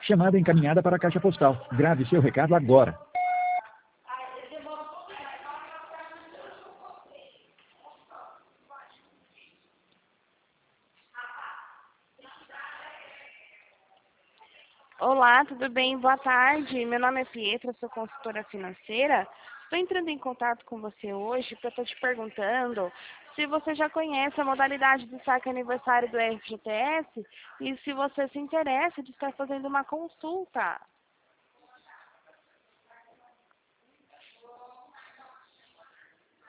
Chamada encaminhada para a caixa postal. Grave seu recado agora. Olá, tudo bem? Boa tarde. Meu nome é Pietra, sou consultora financeira. Estou entrando em contato com você hoje para estar te perguntando se você já conhece a modalidade do saque aniversário do FGTS e se você se interessa de estar fazendo uma consulta.